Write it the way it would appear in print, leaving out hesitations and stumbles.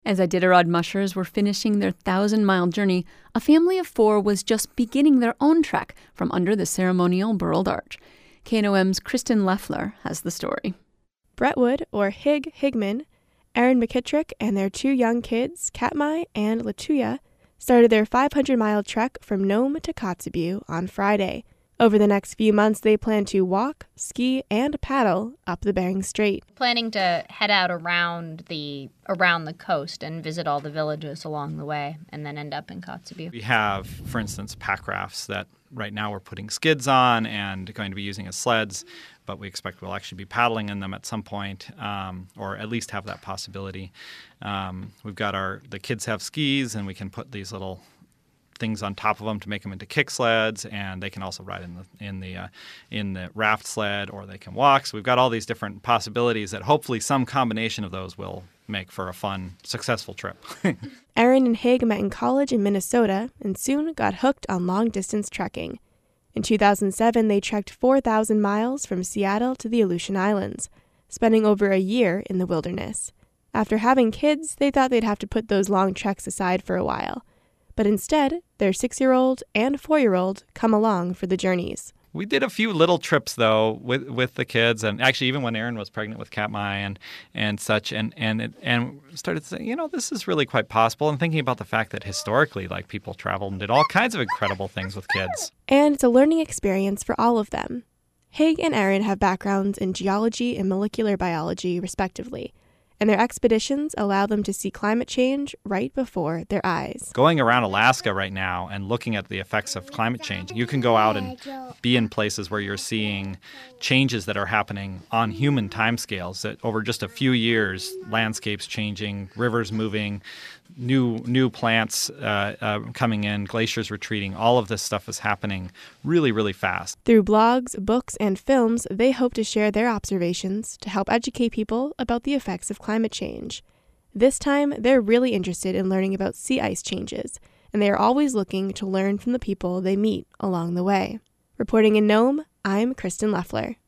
As Iditarod mushers were finishing their 1,000-mile journey, a family of 4 was just beginning their own trek from under the ceremonial Burled Arch. KNOM's Kristen Leffler has the story. Brentwood, or Hig Higman, Erin McKittrick, and their 2 young kids, Katmai and Latuya, started their 500-mile trek from Nome to Kotzebue on Friday. Over the next few months, they plan to walk, ski, and paddle up the Bering Strait. Planning to head out around the coast and visit all the villages along the way and then end up in Kotzebue. We have, for instance, pack rafts that right now we're putting skids on and going to be using as sleds, but we expect we'll actually be paddling in them at some point, or at least have that possibility. We've got the kids have skis, and we can put these little things on top of them to make them into kick sleds, and they can also ride in the raft sled, or they can walk. So we've got all these different possibilities that hopefully some combination of those will make for a fun, successful trip. Erin and Hig met in college in Minnesota and soon got hooked on long-distance trekking. In 2007, they trekked 4,000 miles from Seattle to the Aleutian Islands, spending over a year in the wilderness. After having kids, they thought they'd have to put those long treks aside for a while. But instead, their 6-year-old and 4-year-old come along for the journeys. We did a few little trips, though, with the kids, and actually even when Erin was pregnant with Katmai and such, and started saying, this is really quite possible, and thinking about the fact that historically, people traveled and did all kinds of incredible things with kids. And it's a learning experience for all of them. Hig and Erin have backgrounds in geology and molecular biology, respectively, and their expeditions allow them to see climate change right before their eyes. Going around Alaska right now and looking at the effects of climate change, you can go out and be in places where you're seeing changes that are happening on human timescales, that over just a few years, landscapes changing, rivers moving, new plants coming in, glaciers retreating. All of this stuff is happening really, really fast. Through blogs, books, and films, they hope to share their observations to help educate people about the effects of climate change. This time, they're really interested in learning about sea ice changes, and they are always looking to learn from the people they meet along the way. Reporting in Nome, I'm Kristen Leffler.